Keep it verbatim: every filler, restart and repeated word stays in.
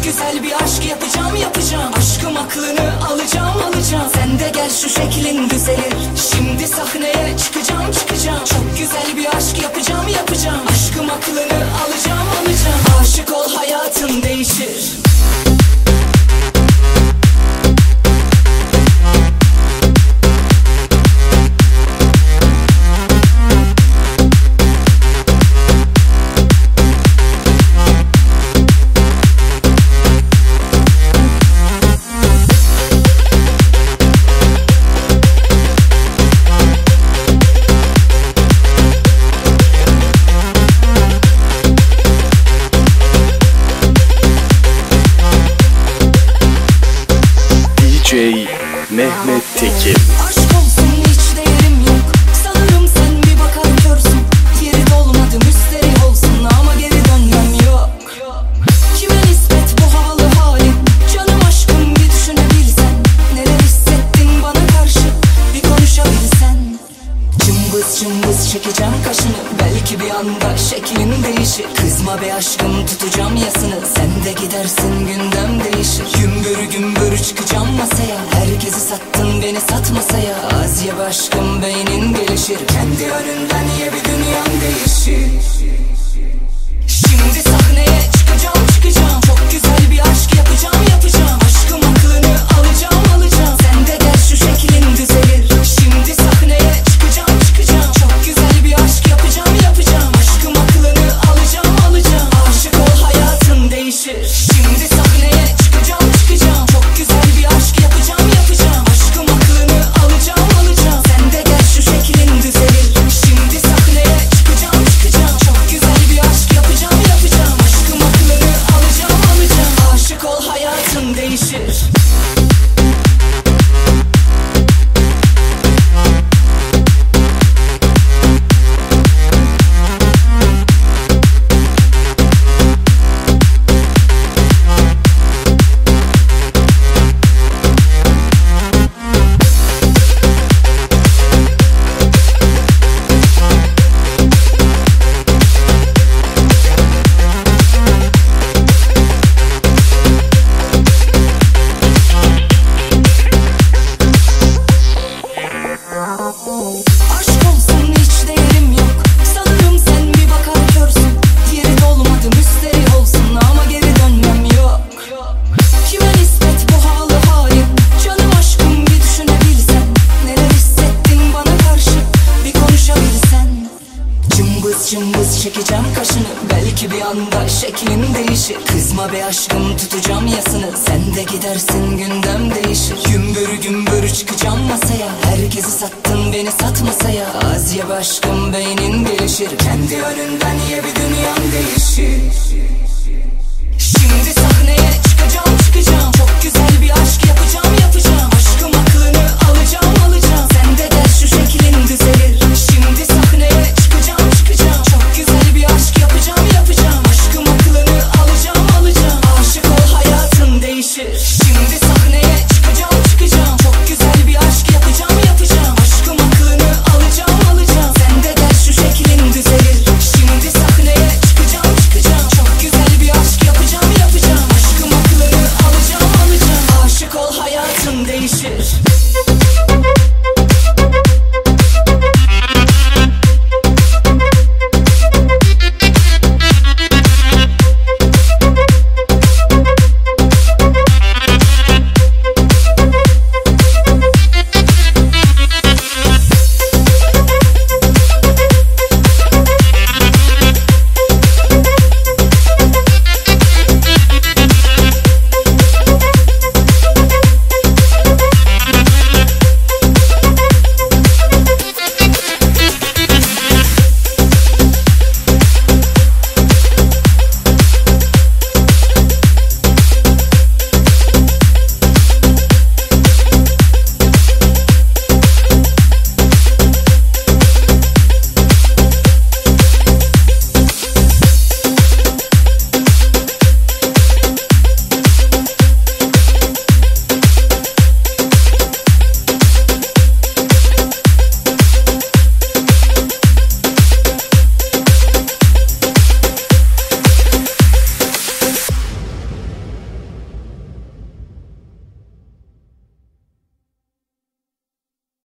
güzel bir aşk yapacağım yapacağım. Aşkım aklını alacağım alacağım. Sen de gel şu şeklin düzelir. Şimdi sahneye çıkacağım çıkacağım. Çok güzel bir aşk yapacağım yapacağım. Aşkım aklını alacağım alacağım. Aşık ol hayatın değişir. Mehmet Tekin. Aşk olsun hiç değerim yok. Sanırım sen bir bakar görsün. Yeri dolmadı müsteri olsun ama geri dönmem yok. Kime nispet bu havalı halin? Canım aşkım bir düşünebilsen. Neler hissettin bana karşı bir konuşabilsen. Cımbız cımbız çekeceğim kaşını. Belki bir anda şeklin değişir. Kızma be aşkım tutacağım yasını. Sen de gidersin gündem değişir. Gümbür gümbür çıkacağım masaya. Herkesi sattın beni sat masaya. Az ye be aşkım beynin gelişir. Kendi önünden ye bir dünyan değişir. Şimdi sahneye çıkacağım çıkacağım. Çok güzel bir aşk yapacağım yapacağım. Aşkım aklını alacağım alacağım. Sen de gel şu şeklin düzelir. Şimdi sahneye çıkacağım çıkacağım. Çok güzel bir aşk yapacağım yapacağım. Aşkım aklını alacağım alacağım. Aşık ol hayatın değişir. Şimdi sahneye çıkacağım çıkacağım. Çok güzel bir aşk yapacağım yapacağım. Aşkım aklını alacağım alacağım. Sen de gel şu şeklin düzelir. Şimdi sahneye çıkacağım çıkacağım. Çok güzel bir aşk yapacağım yapacağım. Aşkım aklını alacağım alacağım. Aşık ol hayatın değişir. Aşk olsun hiç değerim yok. Sanırım sen bir bakar görsün. Yeri dolmadı müsteri olsun ama geri dönmem yok. Kime nispet bu havalı halin? Canım aşkım bir düşünebilsen. Neler hissettin bana karşı bir konuşabilsen. Cımbız cımbız çekeceğim kaşını. Belki bir anda şeklin değişir. Kızma be aşkım tutacağım yasını. Sen de gidersin gündem değişir. Gümbür gümbür çıkacağım masaya. Herkesi sattın beni sat masaya. Az ye be aşkım beynin gelişir. Kendi önünden ye bir dünyan değişir. Şimdi sahneye çıkacağım çıkacağım.